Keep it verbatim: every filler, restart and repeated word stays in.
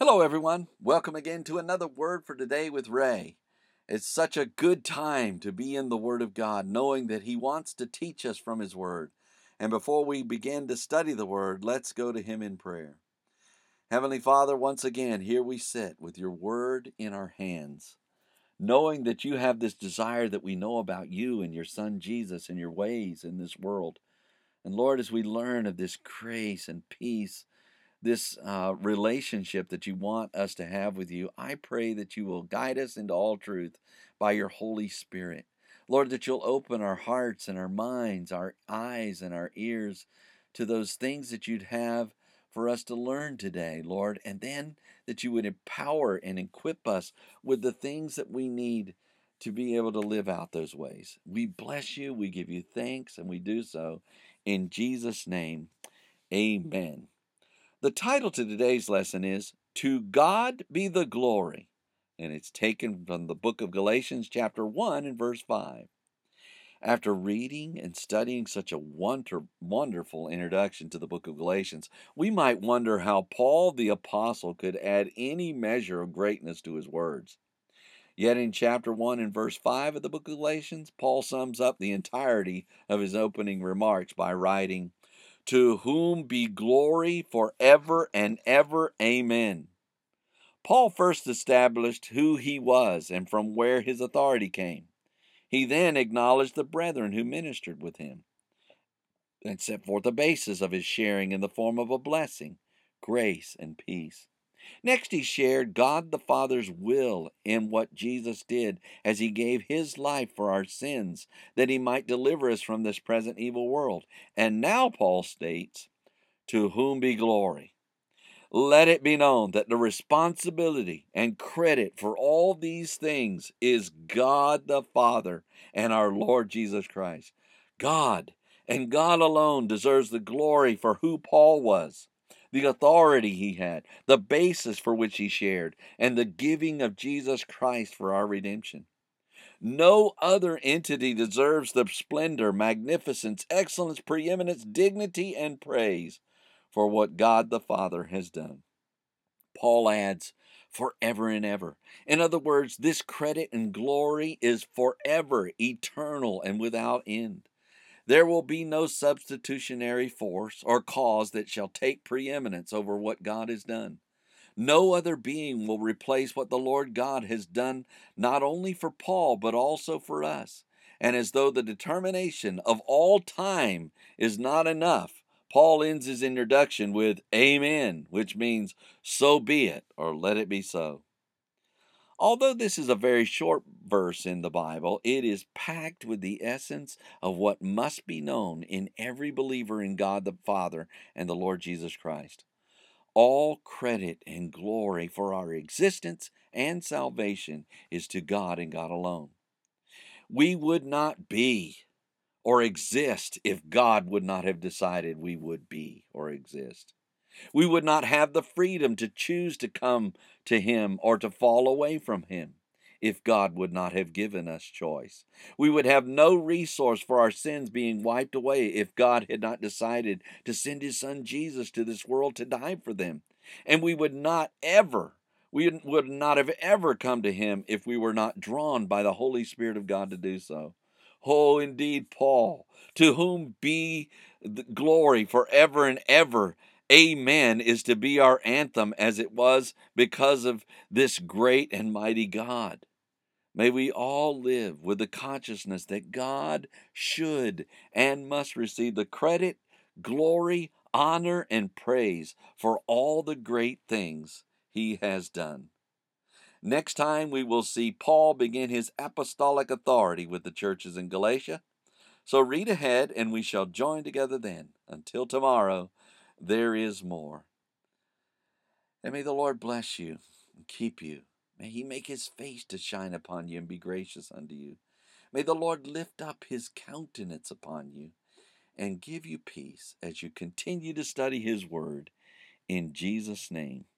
Hello, everyone. Welcome again to another Word for Today with Ray. It's such a good time to be in the Word of God, knowing that He wants to teach us from His Word. And before we begin to study the Word, let's go to Him in prayer. Heavenly Father, once again, here we sit with your Word in our hands, knowing that you have this desire that we know about you and your Son Jesus and your ways in this world. And Lord, as we learn of this grace and peace, this uh, relationship that you want us to have with you, I pray that you will guide us into all truth by your Holy Spirit. Lord, that you'll open our hearts and our minds, our eyes and our ears to those things that you'd have for us to learn today, Lord, and then that you would empower and equip us with the things that we need to be able to live out those ways. We bless you, we give you thanks, and we do so in Jesus' name. Amen. The title to today's lesson is To God Be the Glory, and it's taken from the book of Galatians chapter one and verse five. After reading and studying such a wonder, wonderful introduction to the book of Galatians, we might wonder how Paul the apostle could add any measure of greatness to his words. Yet in chapter one and verse five of the book of Galatians, Paul sums up the entirety of his opening remarks by writing, To whom be glory forever and ever. Amen. Paul first established who he was and from where his authority came. He then acknowledged the brethren who ministered with him and set forth the basis of his sharing in the form of a blessing, grace, and peace. Next, he shared God the Father's will in what Jesus did as he gave his life for our sins, that he might deliver us from this present evil world. And now Paul states, To whom be glory. Let it be known that the responsibility and credit for all these things is God the Father and our Lord Jesus Christ. God and God alone deserves the glory for who Paul was, the authority he had, the basis for which he shared, and the giving of Jesus Christ for our redemption. No other entity deserves the splendor, magnificence, excellence, preeminence, dignity, and praise for what God the Father has done. Paul adds, forever and ever. In other words, this credit and glory is forever, eternal, and without end. There will be no substitutionary force or cause that shall take preeminence over what God has done. No other being will replace what the Lord God has done, not only for Paul, but also for us. And as though the determination of all time is not enough, Paul ends his introduction with Amen, which means so be it, or let it be so. Although this is a very short verse in the Bible, it is packed with the essence of what must be known in every believer in God the Father and the Lord Jesus Christ. All credit and glory for our existence and salvation is to God and God alone. We would not be or exist if God would not have decided we would be or exist. We would not have the freedom to choose to come to Him or to fall away from Him if God would not have given us choice. We would have no resource for our sins being wiped away if God had not decided to send His Son Jesus to this world to die for them. And we would not ever, we would not have ever come to Him if we were not drawn by the Holy Spirit of God to do so. Oh, indeed, Paul, to whom be the glory forever and ever. Amen is to be our anthem as it was because of this great and mighty God. May we all live with the consciousness that God should and must receive the credit, glory, honor, and praise for all the great things He has done. Next time we will see Paul begin his apostolic authority with the churches in Galatia. So read ahead and we shall join together then. Until tomorrow, there is more. And may the Lord bless you and keep you. May He make His face to shine upon you and be gracious unto you. May the Lord lift up His countenance upon you and give you peace as you continue to study His Word. In Jesus' name.